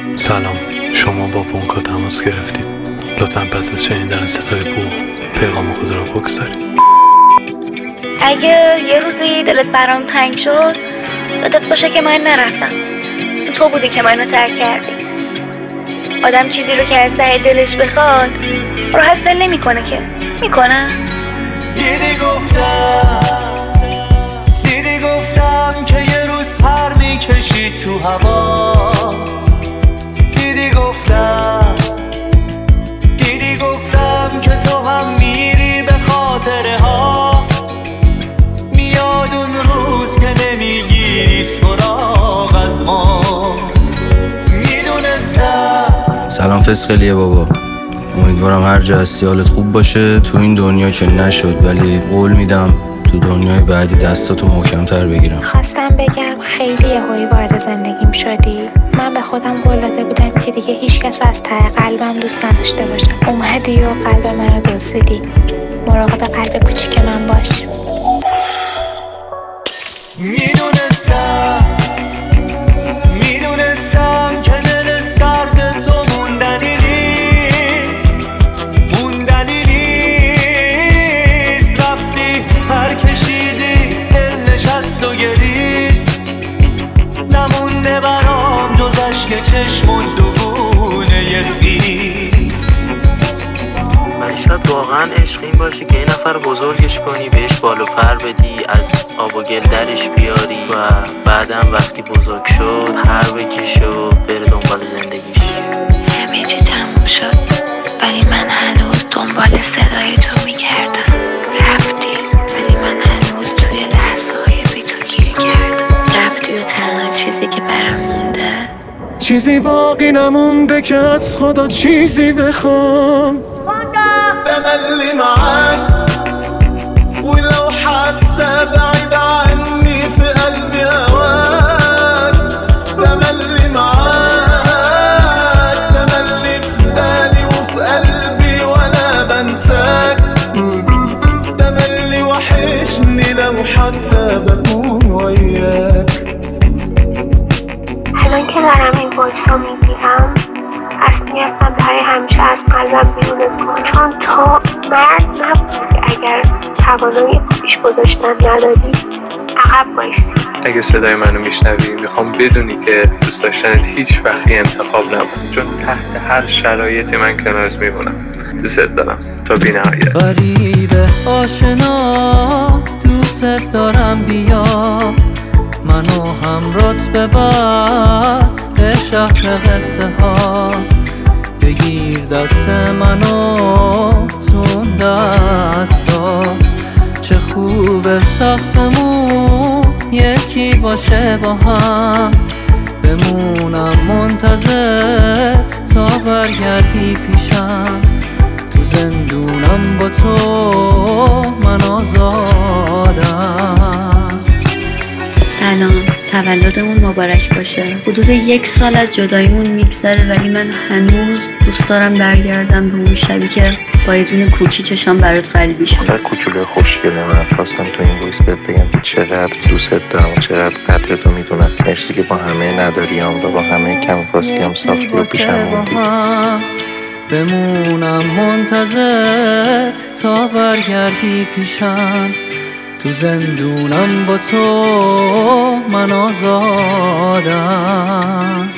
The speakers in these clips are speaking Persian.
سلام، شما با ونکا تماس گرفتید. لطفاً پس از شنیدن صدای بوق پیغام خود را بگذارید. اگه یه روزی دلت برام تنگ شد، یادت باشه که من نرفتم. تو بودی که منو ترک کردی. آدم چیزی رو که از ته دلش بخواد راحت ول نمیکنه که. میکنه؟ دیدی گفتم که یه روز پر میکشی تو هوا. دیدی گفتم که تو هم میری به خاطره ها. میاد اون روز که نمیگیری سراغ از ما. میدونستم. سلام فسقلیه بابا، امیدوارم هر جا هستی حالت خوب باشه. تو این دنیا که نشد، ولی قول میدم تو دنیای بعدی دستاتو محکم‌تر بگیرم. خواستم بگم خیلی یهویی وارد زندگیم شدی. من به خودم قول داده بودم که دیگه هیچ کس از ته قلبم دوست نداشته باشم. اومدی و قلب منو دزدیدی. مراقب قلب کوچیک من باش. میدونستم که دل سرد تو موندنی نیست. رفتی پر کشیدی دل نشست و گریست. نمونده برام جز اشک چشم و دوونه خیس. ولی شاید واقعا عشق این باشه که این نفر بزرگش کنی، بهش بال و پر بدی، از آب و گل درش بیاری و بعدم وقتی بزرگ شد پر بکشه و بره دنبال زندگیش. همه چی تموم شد، ولی من هنوز دنبال صدای تو میگردم. رفتی ولی من هنوز توی لحظه های بی تو گیر کردم. رفتی و تنها چیزی که برام مونده، چیزی باقی نمونده که از خدا چیزی بخوام. تملي معاك ولو حتى بعيد عني في قلبي هواك. تملي معاك تملي في بالي وفي قلبي وانا بنساك. تملي وحشني لو حتى بكون وياك. الان که دارم این وایسا میگیرم تصمیم گرفتم برای همیشه از قلبم بیرونت کنم، چون تو مرد نبودی که اگر توانایی پیش گذاشتن نداری عقب وایسی. اگه صدای منو میشنوی میخوام بدونی که دوست داشتنت هیچ وقتی انتخاب نبود، چون تحت هر شرایطی من کنارت میمونم. دوست دارم تا بی‌نهایت. غریبه آشنا دوست دارم، بیا منو همراهت ببر به شهر قصه ها. بگیر دست منو تون دستات، چه خوبه ساختمون یکی باشه با هم. بمونم منتظر تا برگردی پیشم. تو زندونم با تو من آزادم. سلام، تولدمون مبارک باشه. حدود 1 سال از جداییمون میگذره، ولی من هنوز دوست دارم برگردم به اون شبی که با یه دونه کوکی چشام برات قلبی شد. هر کوچولوی خوشگل من خواستم تو این وایس بهت بگم که چقدر دوستت دارم و چقدر قدرتو میدونم. مرسی که با همه نداریام و با همه کم‌کاستیام ساختی و پیشم موندی. بمونم منتظر تا برگردی پیشم. تو زندونم با تو من آزادم.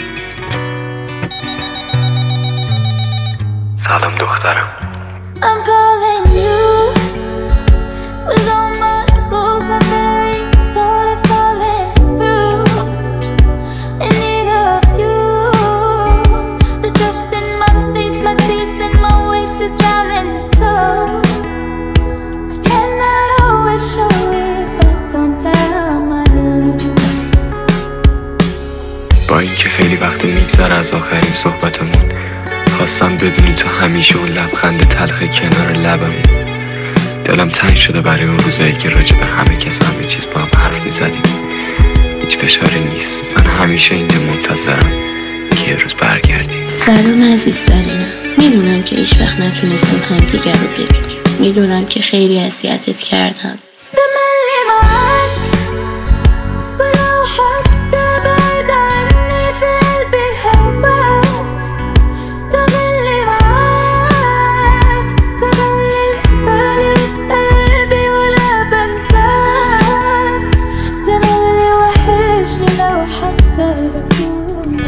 سلام دخترم. I'm calling you with all my goals, my very soul is falling through. In need of you, the trust in my faith, my peace and my waist is drowning the soul. Cannot always show it, but don't tell my love. با اینکه خیلی وقت میگذره از آخرین صحبتمون، خواستم بدونی تو همیشه اون لبخند تلخ کنار لبمی. دلم تنگ شده برای اون روزایی که راجع به همه کس همه چیز با هم حرف میزدیم. هیچ فشاری نیست، من همیشه اینجا منتظرم که یه روز برگردی. سلام عزیزترینم، میدونم که هیچ وقت نتونستیم همدیگر رو ببینیم. میدونم که خیلی اذیتت کردم. ولو حتى بعيد عني في قلبي هواك.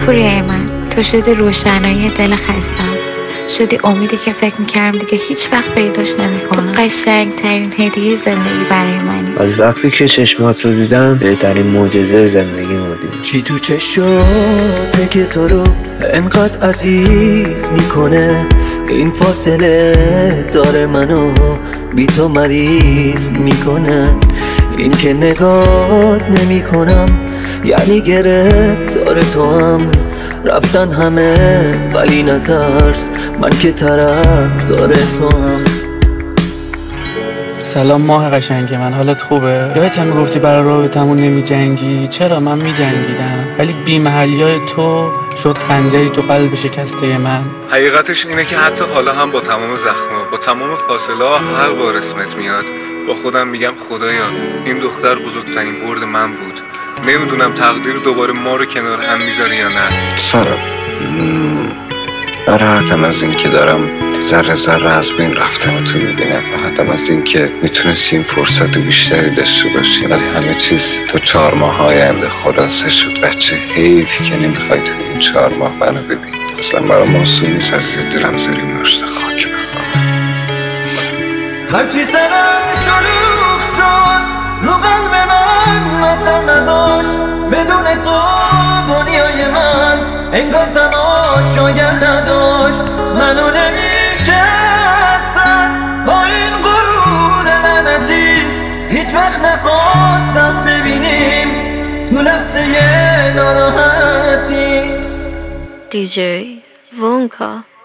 پوریای من، تو شدی روشنایی دل خستم، شدی امیدی که فکر میکردم دیگه هیچ وقت پیداش نمیکنم. تو قشنگترین هدیه زندگی برای منی. از وقتی که چشمات رو دیدم بهترین معجزه زندگی بودی. چی تو چشاته که تو رو انقدر عزیز میکنه؟ این فاصله داره منو بی تو مریض میکنه. این که نگات نمی کنم یعنی گرفت داره تو هم رفتن همه، ولی نترس من که طرف داره تو هم. سلام ماه قشنگ من، حالت خوبه؟ یادت میگفتی برای رابطمون نمی جنگی؟ چرا؟ من می جنگیدم، ولی بی محلیای تو شد خنجری تو قلب شکسته من. حقیقتش اینه که حتی حالا هم با تمام زخم‌ها، با تمام فاصله ها، هر بار اسمت میاد با خودم میگم خدایا این دختر بزرگترین برد من بود. نمیدونم تقدیر دوباره ما رو کنار هم میذاره یا نه. سارا، راحتم از این که دارم ذره ذره از بین رفتن تو میبینم، راحتم از این که میتونستیم فرصت بیشتری داشته باشیم، ولی همه چیز تا 4 ماه آینده خلاصه شد. بچه حیف که نمیخوای تو این 4 ماه منو ببین. اصلا برام آسون نیست عزیز دلم زیر مشت خاک بخوام. هرچی سرم شلوغ شد رو قلب من اثر نداشت، بدون تو دنیای من انگار تماشاگر نداشت. منو نمیشه زد با این غرور لعنتی، هیچ وقت نخواستم ببینیم تو لحظه ناراحتی. دیجی وونکا